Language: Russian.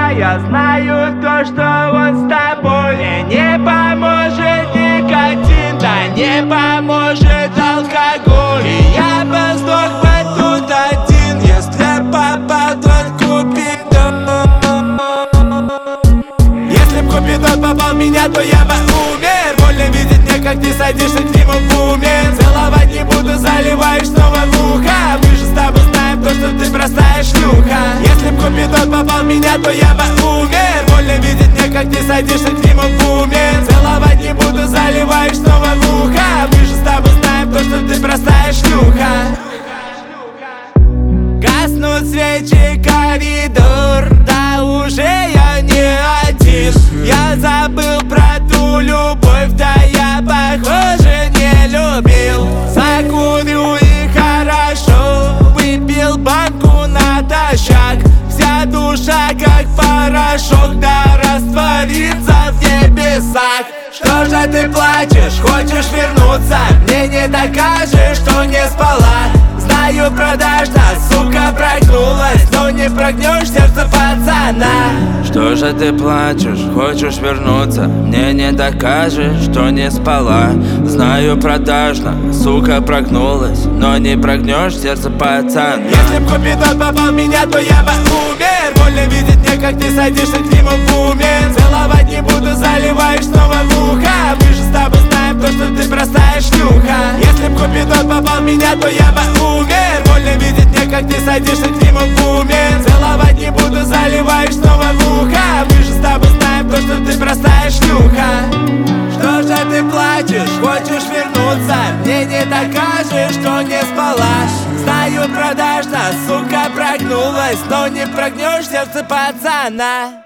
шлюха. Я знаю то, что он с тобой. Мне не поможет никотин, да не поможет алкоголь. И я бы сдох бы тут один, если попал тот Купидон. Если б Купидон попал в меня, то я бы умер. Больно видеть мне, как ты садишься к нему в уме. Целовать не буду, заливаешь снова в ухо. Мы же с тобой знаем то, что ты простая шлюха. Если б Купидон попал в меня, то я бы умер. Больно видеть мне, как ты садишься к нему в уме. Целовать не буду, заливаешь снова в ухо. Мы же с тобой знаем то, что ты простая шлюха. Гаснут свечи, коридор, да уже я не один. Я забыл про ту любовь, да я, похоже, не любил. Закурю и хорошо, выпил банку натощак. Вся душа как порошок, да растворится в небесах. Что же ты плачешь, хочешь вернуться? Мне не докажешь, что не спала. Знаю, продажна, сука, прогнулась, но не прогнешь сердце пацана. Что же ты плачешь, хочешь вернуться? Мне не докажешь, что не спала. Знаю, продажна, сука, прогнулась, но не прогнешь сердце пацана. Если б Купидон попал в меня, то я бы умер. Больно видеть мне, как ты садишься к нему в уме. Целовать не буду, заливаешь снова в ухо. Мы же с тобой знаем то, что ты простая шлюха. Если б Купидон попал в меня, то я бы умер. Больно видеть мне, как ты садишься к нему в уме. Целовать не буду, заливаешь снова в ухо. Мы же с тобой знаем то, что ты простая шлюха. Что же ты плачешь, хочешь вернуться? Мне не докажешь, что не спала. Знаю, продажна, сука, прогнулась, но не прогнешь сердце пацана.